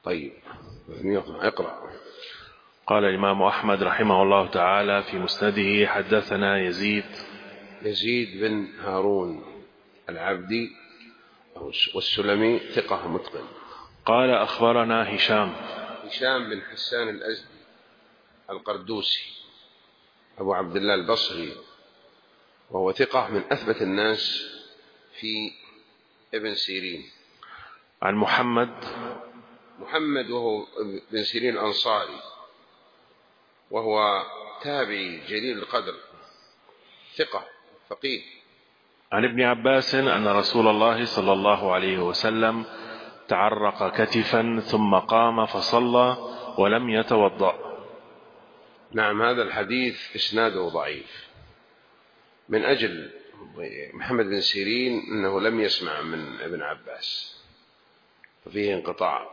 طيب اقرأ. قال الإمام أحمد رحمه الله تعالى في مسنده: حدثنا يزيد بن هارون العبدي والسلمي ثقة متقن. قال أخبرنا هشام بن حسان الأزدي القردوسي أبو عبد الله البصري، وهو ثقة من أثبت الناس في ابن سيرين. عن محمد وهو ابن سيرين الأنصاري، وهو تابعي جليل القدر، ثقة فقيه. عن ابن عباس أن رسول الله صلى الله عليه وسلم تعرق كتفا ثم قام فصلى ولم يتوضأ. نعم، هذا الحديث إسناده ضعيف من أجل محمد بن سيرين أنه لم يسمع من ابن عباس، ففيه انقطاع.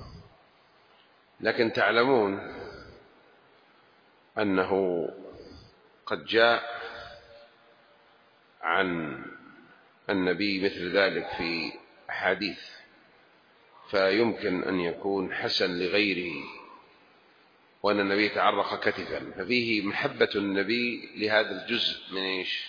لكن تعلمون أنه قد جاء عن النبي مثل ذلك في أحاديث، فيمكن أن يكون حسن لغيره، وأن النبي تعرق كتفا، ففيه محبة النبي لهذا الجزء من إيش؟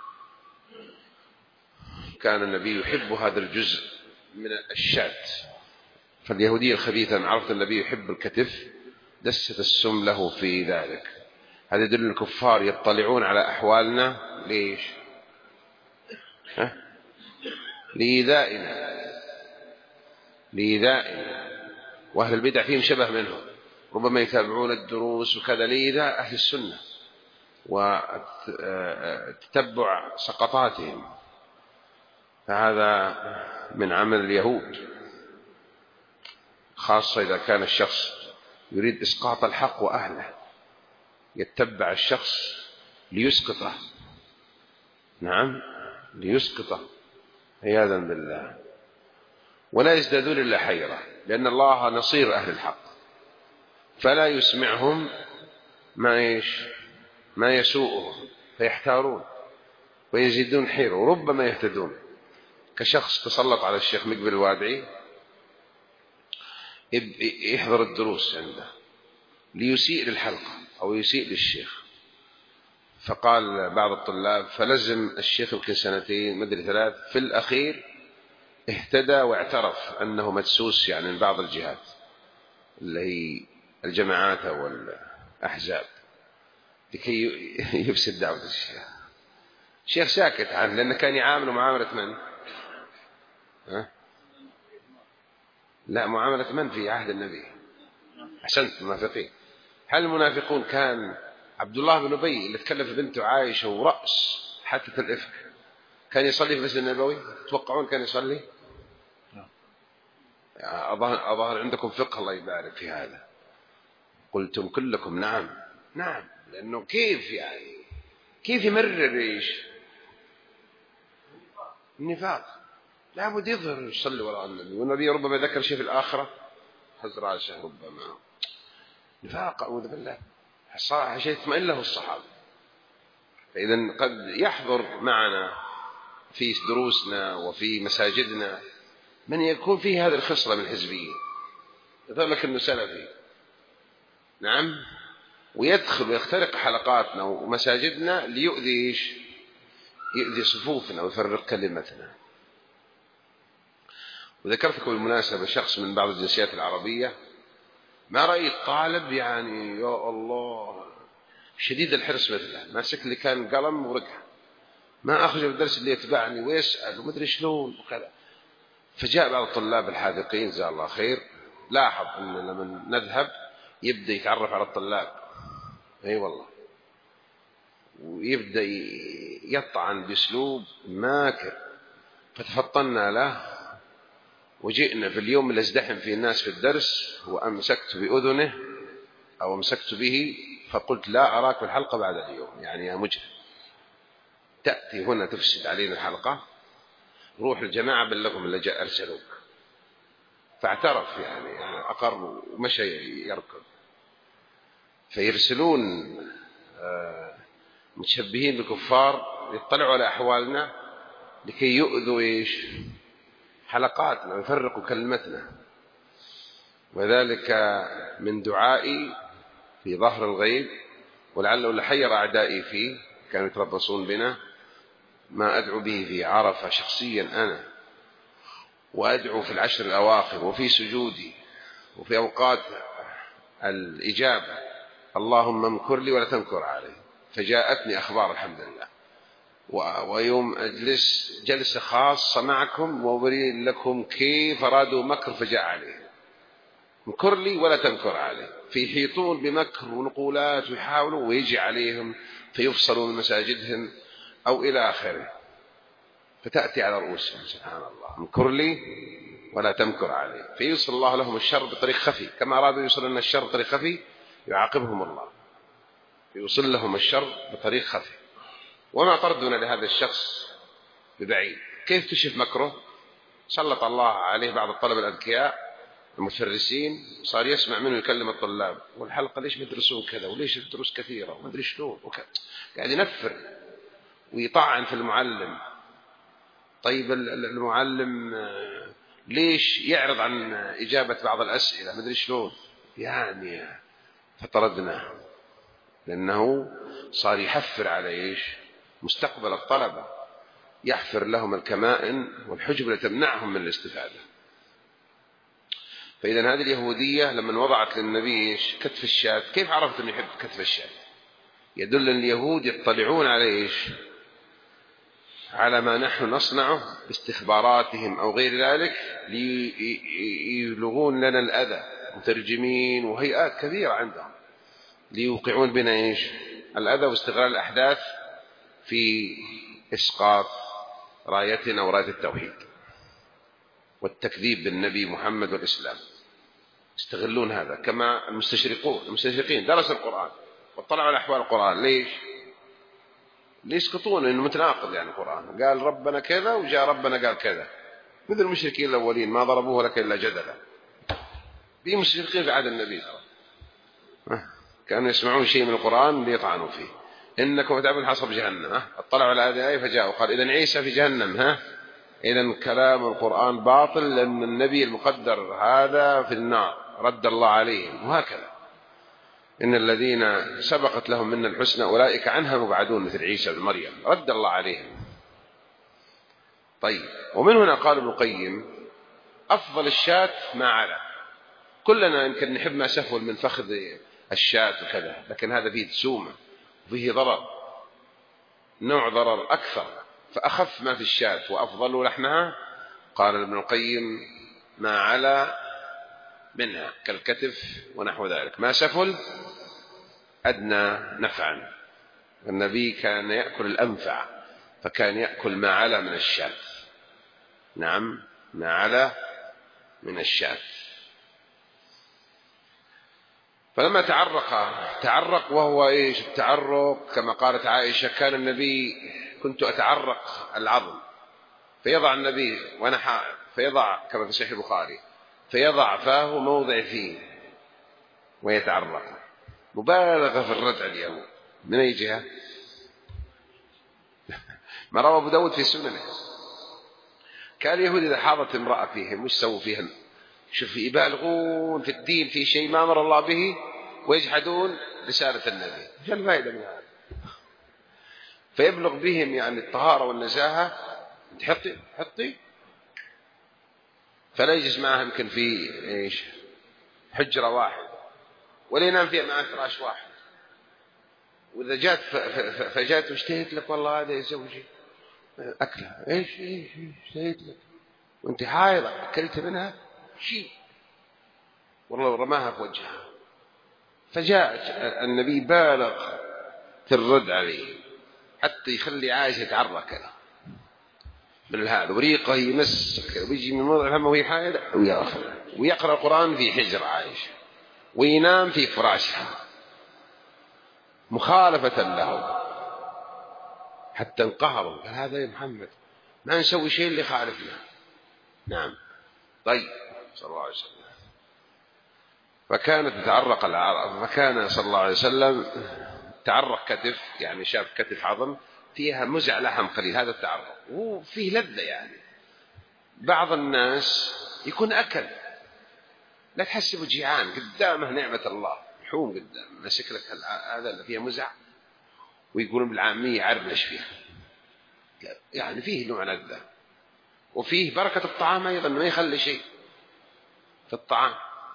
كان النبي يحب هذا الجزء من الشاة. فاليهودية الخبيثة أن عرفت النبي يحب الكتف دست السم له في ذلك. هذا يدل الكفار يطلعون على أحوالنا ليش؟ لإيذائنا. وأهل البدع فيهم شبه منهم، ربما يتابعون الدروس وكذا لإيذاء أهل السنة وتتبع سقطاتهم، فهذا من عمل اليهود، خاصة إذا كان الشخص يريد إسقاط الحق وأهله، يتبع الشخص ليسقطه. نعم، ليسقطه عياذا بالله، ولا يزدادون إلا حيرة، لأن الله نصير أهل الحق، فلا يسمعهم ما يسوءهم فيحتارون ويزيدون حيرة، وربما يهتدون. كشخص تسلط على الشيخ مقبل الوادعي يحضر الدروس عنده ليسيء للحلقة أو يسيء للشيخ، فقال بعض الطلاب فلزم الشيخ يمكن 2 مدري 3، في الأخير اهتدى واعترف أنه مدسوس يعني من بعض الجهات اللي هي الجماعات والأحزاب لكي يفسد دعوة الشيخ. الشيخ ساكت عنه لأنه كان يعامله معاملة من؟ لا، معاملة من في عهد النبي؟ أحسنت، المنافقين. هل المنافقون كان عبد الله بن أبي اللي تكلف بنته عائشة ورأس حادثة الإفك كان يصلي في المسجد النبوي؟ تتوقعون كان يصلي؟ أظهر عندكم فقه، الله يبارك في هذا. قلتم كلكم نعم، لأنه كيف يمرر إيش؟ النفاق. لابد يظهر يصلي وراء النبي، والنبي ربما ذكر شيء في الآخرة هز راسه، ربما نفاق، أعوذ بالله، صراحة شيء يطمئن له الصحابة. فإذا قد يحضر معنا في دروسنا وفي مساجدنا من يكون فيه هذه الخصلة من الحزبية، يظهر لك أنه سلفي، نعم، ويدخل ويخترق حلقاتنا ومساجدنا ليؤذي يؤذي صفوفنا ويفرق كلمتنا. وذكرت لكم بالمناسبة شخص من بعض الجنسيات العربية ما رأيت طالب يعني يا الله شديد الحرص مثله، ماسك لي كان قلم ورقة، ما أخرج من الدرس اللي يتبعني ويسأل ومدري شلون وكذا. فجاء بعض الطلاب الحاذقين جزاه الله خير، لاحظ أن لما نذهب يبدأ يتعرف على الطلاب، أي والله، ويبدأ يطعن بأسلوب ماكر، فتفطنا له وجئنا في اليوم اللي ازدحم فيه الناس في الدرس وأمسكت بأذنه أو أمسكت به فقلت لا أراك في الحلقة بعد اليوم، يعني يا مجرم تأتي هنا تفسد علينا الحلقة، روح الجماعة بلغهم اللي جاء أرسلوك. فاعترف يعني أقر ومشى يركض. فيرسلون متشبهين بالكفار يطلعوا على أحوالنا لكي يؤذوا حلقاتنا ويفرقوا كلمتنا. وذلك من دعائي في ظهر الغيب، ولعله لحير أعدائي فيه، كانوا يتربصون بنا، ما أدعو به في عرفة شخصيا أنا، وأدعو في العشر الأواخر وفي سجودي وفي أوقات الإجابة: اللهم امكر لي ولا تمكر علي. فجاءتني أخبار الحمد لله، ويوم أجلس جلسة خاصة معكم وأبري لكم كيف أرادوا مكر فجاء عليه. امكر لي ولا تمكر علي، فيحيطون بمكر ونقولات ويحاولوا ويجي عليهم فيفصلوا من مساجدهم أو إلى آخره، فتأتي على رؤوسهم سبحان الله: امكر لي ولا تمكر علي. فيوصل الله لهم الشر بطريق خفي، كما أرادوا يوصل لنا الشر بطريق خفي يعاقبهم الله، يوصل لهم الشر بطريق خفي. وما طردنا لهذا الشخص ببعيد. كيف تشف مكره؟ سلط الله عليه بعض الطلبة الأذكياء المتفرسين، صار يسمع منه يكلم الطلاب: والحلقة ليش بيدرسون كذا، وليش الدروس كثيرة وما أدري شلون قاعد ينفر ويطعن في المعلم. طيب المعلم ليش يعرض عن إجابة بعض الأسئلة ما أدري شلون يعني. فطردناه لأنه صار يحفر على إيش؟ مستقبل الطلبة، يحفر لهم الكمائن والحجب لتمنعهم من الاستفادة. فإذا هذه اليهودية لما وضعت للنبي إيش؟ كتف الشاة. كيف عرفت أنه يحب كتف الشاة؟ يدل أن اليهود يطلعون على إيش؟ على ما نحن نصنعه باستخباراتهم أو غير ذلك، ليلغون لنا الأذى، مترجمين وهيئات كثيرة عندهم ليوقعون بنا إيش؟ الأذى واستغلال الأحداث في إسقاط رايتنا وراية التوحيد والتكذيب بالنبي محمد والإسلام. يستغلون هذا، كما المستشرقين درسوا القرآن واطلعوا على أحوال القرآن. ليش يسقطون؟ إنه متناقض يعني. القرآن قال ربنا كذا وجاء ربنا قال كذا، مثل المشركين الأولين ما ضربوه لك إلا جدلا. في مشركين في عهد النبي كانوا يسمعون شيء من القرآن ليطعنوا فيه: إنكم تعبون حصب جهنم. اطلعوا على هذه الآية فجاءوا قال إذن عيسى في جهنم. إذن كلام القرآن باطل، لأن النبي المقدر هذا في النار رد الله عليهم. وهكذا إن الذين سبقت لهم منا الحسنى أولئك عنها مبعدون، مثل عيسى بن مريم رد الله عليهم. طيب، ومن هنا قال ابن القيم: أفضل الشاة ما على. كلنا يمكن نحب ما سفل من فخذ الشاة وكذا، لكن هذا فيه تسومة وفيه ضرر، نوع ضرر أكثر، فأخف ما في الشاة وأفضل لحمها. قال ابن القيم: ما على منها كالكتف ونحو ذلك، ما سفل أدنى نفعا. النبي كان يأكل الأنفع، فكان يأكل ما على من الشاة. نعم، ما على من الشاة. فلما تعرق وهو إيش التعرق؟ كما قالت عائشة: كان النبي كنت أتعرق العظم، فيضع النبي وأنا حائض، فيضع كما في صحيح البخاري، فيضع فاه موضع فيه ويتعرق. مبالغة في الردع اليوم. من أي جهة؟ ما روى أبو داود في سننه: كان اليهود إذا حاضت امرأة فيهم وش سووا فيها؟ شوف، يبالغون في الدين في شيء ما أمر الله به ويجحدون رسالة النبي. ايش الفائدة من هذا؟ فيبلغ بهم يعني الطهارة والنزاهة، حطي فلا يجلس معها يمكن في إيش حجرة واحد، ولا ينام فيها مع فراش واحد. وإذا جات فجات واشتهيت لك، والله هذا يا زوجي أكلها، إيش اشتهيت لك وانت حائضة أكلت منها شيء، والله رماها في وجهها. فجاء النبي بالغ في الرد عليه حتى يخلي عائشة يتعرق من هذا، وريقه يمس ويجي من موضع فمه وهي حائضة ويقرأ القرآن في حجر عائشة وينام في فراشها مخالفة له، حتى انقهروا. قال هذا يا محمد ما نسوي شيء اللي خالفنا. نعم. طيب، صلى الله عليه وسلم. فكانت تتعرق العرب، فكان صلى الله عليه وسلم تعرق كتف، يعني شاف كتف عظم فيها مزع لحم قليل، هذا التعرق وفيه لذة. يعني بعض الناس يكون أكل لا تحسبه جيعان قدامه نعمة الله، لحوم قدام ماسك لك هذا اللي فيها مزع، ويقولون بالعامية عربلش فيها، يعني فيه نوع لذة، وفيه بركة الطعام أيضا، ما يخلي شيء في الطعام.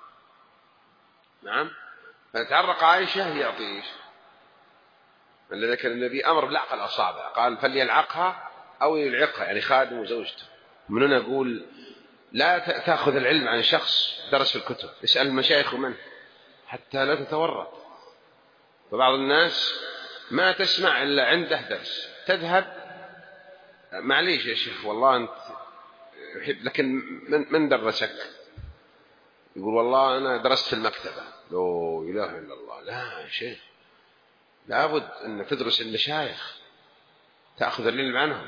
نعم. فتعرق عائشة يعطيش، لذلك النبي أمر بلعق الأصابع، قال فليلعقها أو يلعقها، يعني خادم وزوجته. من هنا أقول لا تأخذ العلم عن شخص درس في الكتب، اسأل المشايخ من، حتى لا تتورط. فبعض الناس ما تسمع إلا عنده درس، تذهب معليش يا شيخ والله أنت يحب، لكن من درسك؟ يقول والله أنا درست في المكتبة. لا إله إلا الله. لا يا شيخ، لابد أن تدرس المشايخ، تأخذ العلم عنهم،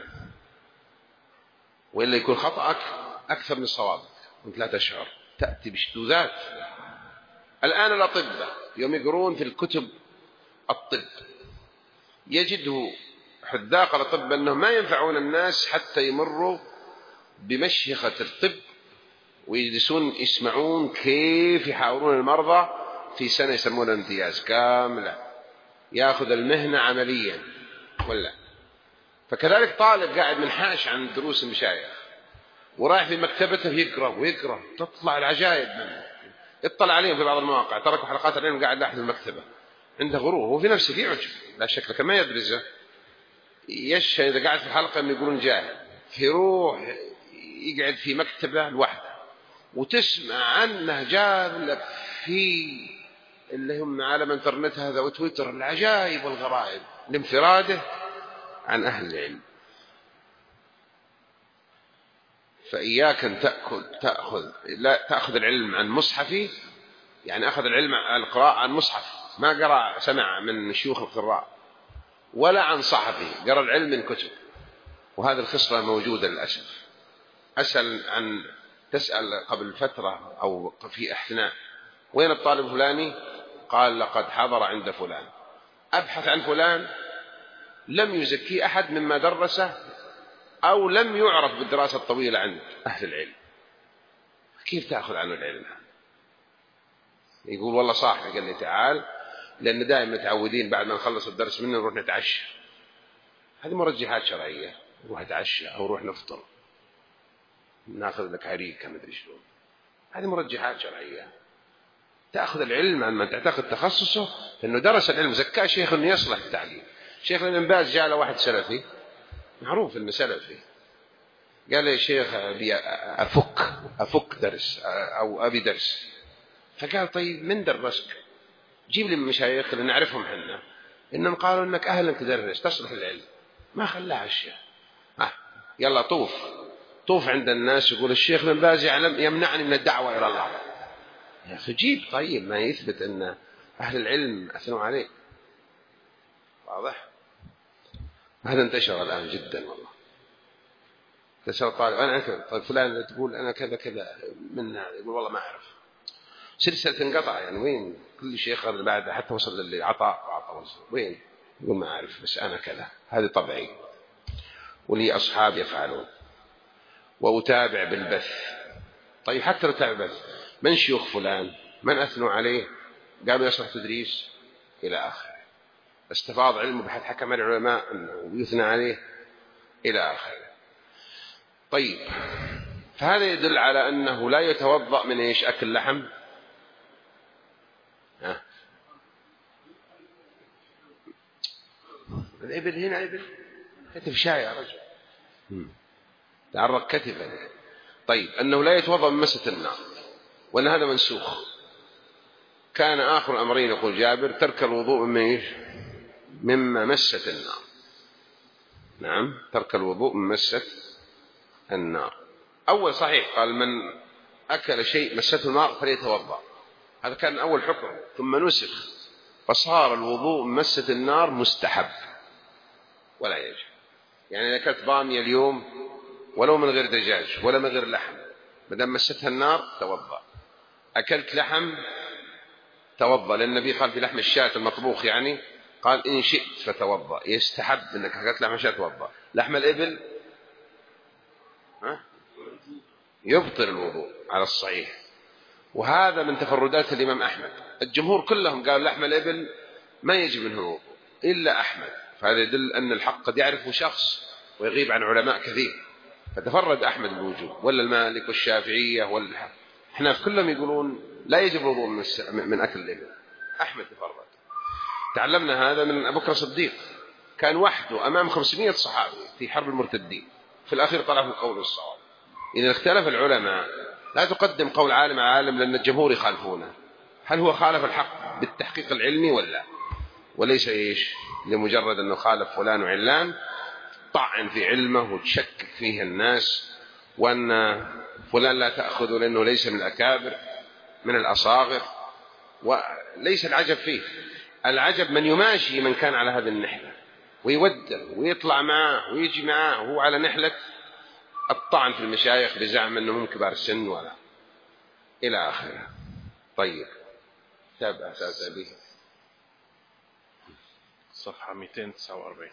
وإلا يكون خطأك أكثر من صوابك وأنت لا تشعر، تأتي بشذوذات. الآن الأطباء يوم يقرون في الكتب الطب يجده حذاق الأطباء أنهم ما ينفعون الناس حتى يمروا بمشيخة الطب ويجلسون يسمعون كيف يحاورون المرضى في سنة يسمونها امتياز كاملة، يأخذ المهنة عمليا ولا. فكذلك طالب قاعد منحاش عن دروس المشايخ ورايح في مكتبته يقرأ ويقرأ، تطلع العجائب منه. اطلع عليهم في بعض المواقع تركوا حلقات العلم قاعد لاحظ المكتبة، عنده غرور، هو في نفسه في عجب لا شك، لكن ما يدرسه. يشهد إذا قاعد في حلقة أن يقولون جاهل، يروح يقعد في مكتبة لوحده وتسمع عنه جاب لك في اللي هم عالم انترنت هذا وتويتر العجائب والغرائب لانفراده عن أهل العلم. فإياك أن تأخذ العلم عن مصحفي، يعني أخذ العلم القراءة عن مصحف، ما قرأ سمع من شيوخ القراء، ولا عن صحفي قرأ العلم من كتب. وهذه الخصلة موجودة للأسف. تسأل قبل فترة أو في احتناء وين الطالب فلاني؟ قال لقد حضر عند فلان. أبحث عن فلان لم يزكي أحد مما درسه أو لم يعرف بالدراسة الطويلة عند أهل العلم. كيف تأخذ عنه العلم؟ يقول والله صاحبي قال لي تعال، لأن دائما متعودين بعد ما نخلص الدرس منه نروح نتعشى. هذه مرجحات شرعية، نروح نتعشى أو نروح نفطر، ناخذ لك عريكة مدري شلون. هذه مرجحات شرعية. تأخذ العلم عن من تعتقد تخصصه أنه درس العلم، زكاه شيخ أنه يصلح التعليم. شيخ ابن باز جاء له واحد سلفي معروف أنه سلفي، قال لي شيخ أبي أفك درس أو أبي درس. فقال طيب من درسك؟ جيب لي من مشايخ اللي نعرفهم حنا إنهم قالوا إنك أهلا تدرس تصلح العلم. ما خلاها الشيخ. يلا طوف عند الناس يقول الشيخ ابن باز يمنعني من الدعوة إلى الله. يا أخي جيب طيب ما يثبت أن أهل العلم أثنوا عليه. واضح؟ هذا انتشر الآن جدا والله. تسأل طالب أنا طيب فلان تقول أنا كذا كذا من هذا، يقول والله ما أعرف. سلسلة انقطع، يعني وين كل شيخ بعد حتى وصل للي عطاء وين يقول ما أعرف بس أنا كذا. هذه طبيعي، ولي أصحاب يفعلون. وأتابع بالبث. طيب حتى لو تابع بالبث، من شيوخ فلان من أثنوا عليه قالوا يصلح تدريس إلى آخر، استفاض علمه بحيث حكم العلماء أنه يثنى عليه إلى آخر. طيب فهذا يدل على أنه لا يتوضأ من إيش؟ أكل لحم. الإبل هنا إبل كتف شاي يا رجل، تعرق كتفا. طيب أنه لا يتوضأ من مسة النار، وأن هذا منسوخ. كان آخر الأمرين يقول جابر ترك الوضوء مما مست النار. نعم ترك الوضوء من مسة النار. أول صحيح قال من أكل شيء مسته النار فليتوضأ، هذا كان أول حكم، ثم نسخ فصار الوضوء من مسة النار مستحب ولا يجب. يعني إذا أكلت بامية اليوم ولو من غير دجاج ولا من غير لحم، مدام مستها النار توضأ. أكلت لحم توضأ، لأن النبي قال في لحم الشاة المطبوخ يعني قال إن شئت فتوضأ، يستحب أنك أكلت لحم الشاة توضأ. لحم الإبل يبطل الوضوء على الصحيح. وهذا من تفردات الإمام أحمد. الجمهور كلهم قال لحم الإبل ما يجب منه الوضوء إلا أحمد، فهذا يدل أن الحق قد يعرفه شخص ويغيب عن علماء كثير، فتفرد أحمد بالوجوب، ولا المالك والشافعية والحناف كلهم يقولون لا يجب الوضوء من أكل الإبل. أحمد تفرد. تعلمنا هذا من أبو بكر الصديق، كان وحده أمام 500 صحابي في حرب المرتدين، في الأخير طلع في القول الصواب. إذا اختلف العلماء لا تقدم قول عالم على عالم، لأن الجمهور يخالفونه. هل هو خالف الحق بالتحقيق العلمي ولا وليس إيش لمجرد أنه خالف فلان وعلان، طعن في علمه وتشكك فيه الناس، وأن فلان لا تأخذه لأنه ليس من الأكابر من الأصاغر. وليس العجب فيه، العجب من يماشي من كان على هذه النحلة ويودر ويطلع معه ويجي معه وهو على نحلة الطعن في المشايخ بزعم أنهم كبار السن ولا إلى آخره. طيب تابع به صفحة 249.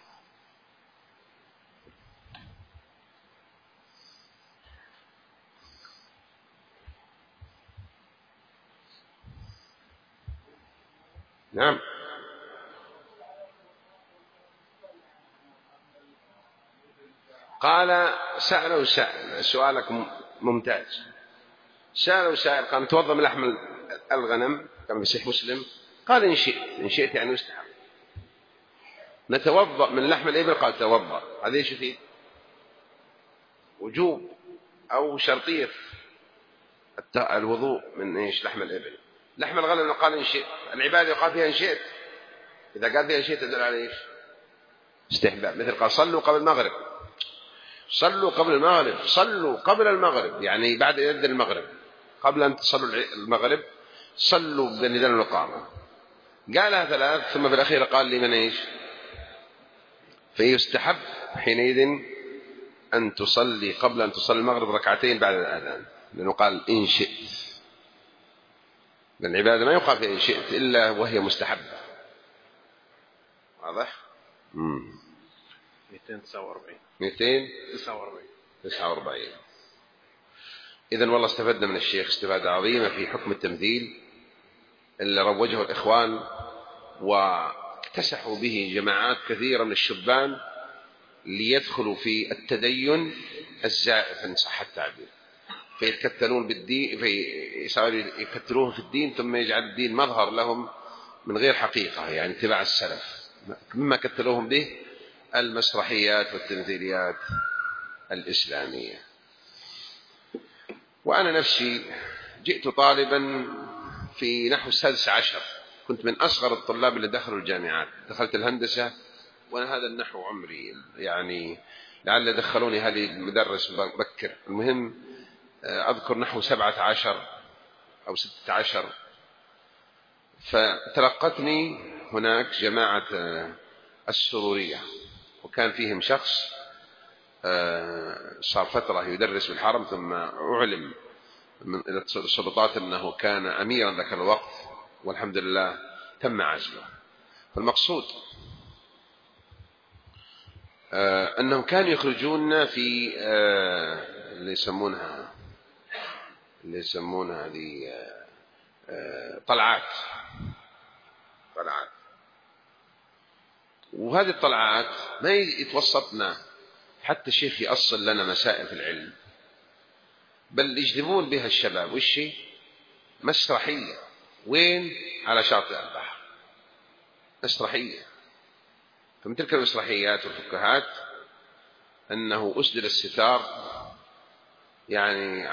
نعم. قال سألوا سائل، سؤالك ممتاز. سألوا سائل قال نتوضأ من لحم الغنم كما في صحيح مسلم؟ قال إن شئت، إن شئت يعني يستحب. نتوضأ من لحم الإبل؟ قال توضأ. هذا ايش فيه؟ وجوب أو شرطية الوضوء من ايش؟ لحم الإبل. لحم الغنم قال إن شئت، العبادة يقال فيها إن شئت، إذا قال فيها إن شئت تدل على ايش؟ استحباب. مثل قال صلوا قبل المغرب، صلوا قبل المغرب، صلوا قبل المغرب يعني بعد يد المغرب، قبل أن تصلوا المغرب صلوا بالنداء والإقامة. قالها ثلاث، ثم في الأخير قال لي من ايش؟ فيستحب حينئذ أن تصلي قبل أن تصلي المغرب ركعتين بعد الأذان، لأنه قال إن شئت، لأن العبادة ما يقال فيها إن شئت إلا وهي مستحبة. واضح؟ 249. إذن والله استفدنا من الشيخ استفادة عظيمة في حكم التمثيل اللي روجه الإخوان واكتسحوا به جماعات كثيرة من الشبان ليدخلوا في التدين الزائف إن صح التعبير، فيتكتلون بالدين، يكتلوه في الدين، ثم يجعل الدين مظهر لهم من غير حقيقة، يعني اتباع السلف. مما كتلوهم به المسرحيات والتمثيليات الإسلامية. وأنا نفسي جئت طالبا في نحو 16، كنت من أصغر الطلاب اللي دخلوا الجامعات، دخلت الهندسة وأنا هذا النحو عمري، يعني لعل دخلوني هذه المدرس بكر. المهم أذكر نحو 17 أو 16، فتلقتني هناك جماعة السرورية، وكان فيهم شخص صار فترة يدرس بالحرم، ثم أعلم من السلطات أنه كان أميرا ذاك الوقت، والحمد لله تم عزله. فالمقصود أنهم كانوا يخرجون في اللي يسمونها هذه طلعات. وهذه الطلعات ما يتوسطنا حتى الشيخ يأصل لنا مسائل في العلم، بل يجذبون بها الشباب. والشيء مسرحية، وين؟ على شاطئ البحر، مسرحية. فمن تلك المسرحيات والفكاهات أنه أسدل الستار يعني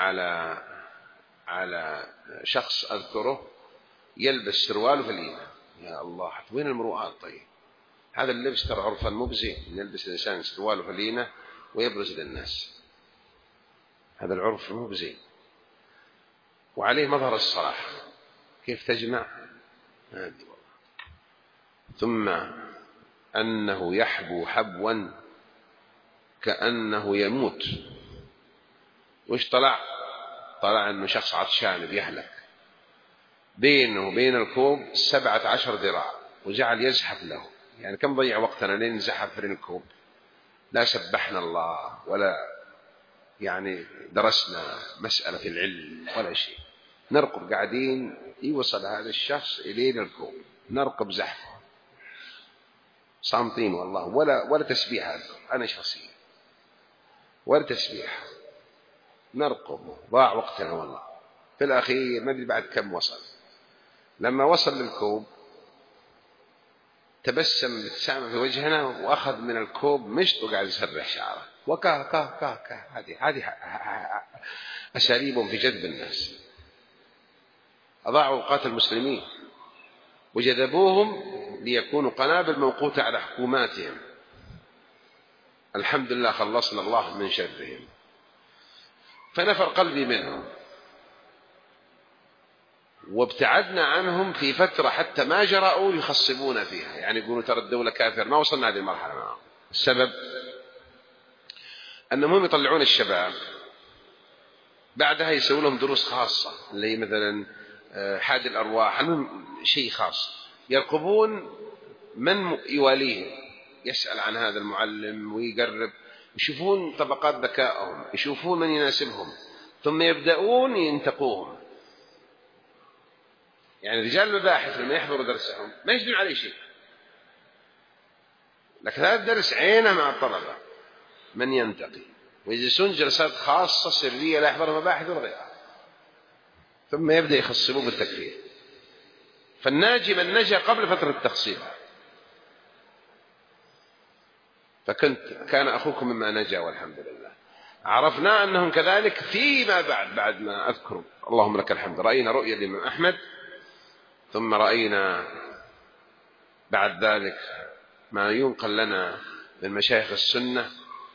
على شخص أذكره يلبس سروال وفلينة. يا الله، وين المروءات؟ طيب هذا اللبس ترى عرفا مو بزين، يلبس الإنسان سروال وفلينة ويبرز للناس، هذا العرف مو بزين، وعليه مظهر الصلاح. كيف تجمع هذه؟ ثم أنه يحبو حبوا كأنه يموت. وش طلع أنه شخص عطشان بيهلك، بينه وبين الكوب 17 ذراع، وجعل يزحف له. يعني كم ضيع وقتنا لين نزحف في الكوب؟ لا سبحنا الله ولا يعني درسنا مسألة في العلم ولا شيء. نرقب قاعدين يوصل هذا الشخص إلينا الكوب، نرقب زحفه صامتين والله، ولا تسبيح هذا أنا شخصيا، ولا تسبيح، نرقب، ضاع وقتنا والله. في الأخير ما أدري بعد كم وصل، لما وصل للكوب تبسم ابتسامة في وجهنا وأخذ من الكوب مشط وقاعد يسرح شعره وكاه كاه كاه كاه. هذه أساليبهم في جذب الناس. أضاعوا أوقات المسلمين وجذبوهم ليكونوا قنابل موقوتة على حكوماتهم. الحمد لله خلصنا الله من شرهم، فنفر قلبي منهم وابتعدنا عنهم في فترة حتى ما جرؤوا يخصبون فيها، يعني يقولوا ترى الدولة كافر، ما وصلنا هذه المرحلة معهم. السبب أنهم يطلعون الشباب بعدها يسوون لهم دروس خاصة اللي مثلا حاد الأرواح، شيء خاص، يرقبون من يواليهم، يسأل عن هذا المعلم ويقرب، يشوفون طبقات ذكائهم، يشوفون من يناسبهم، ثم يبدأون ينتقوهم. يعني رجال المباحث لما يحضروا درسهم ما يجدون عليه شيء، لكن هذا الدرس عينه مع الطلبة من ينتقي، ويجلسون جلسات خاصة سرية لا يحضرها مباحث ولا غيرها، ثم يبدأ يخصبوه بالتكفير. فالناجي من نجا قبل فترة التخصيب. كان أخوكم مما نجا والحمد لله. عرفنا أنهم كذلك فيما بعد ما أذكر، اللهم لك الحمد، رأينا رؤيا الإمام أحمد، ثم رأينا بعد ذلك ما ينقل لنا من مشايخ السنة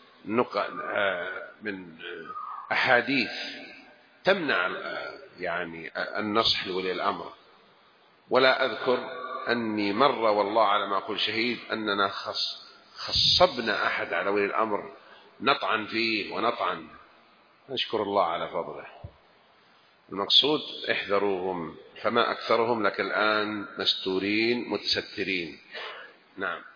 من أحاديث تمنع يعني النصح لولي الأمر. ولا أذكر أني مرة والله على ما أقول شهيد أننا خصبنا أحد على ولي الأمر نطعن فيه ونطعن، نشكر الله على فضله. المقصود احذروهم، فما أكثرهم، لك الآن مستورين متسترين. نعم.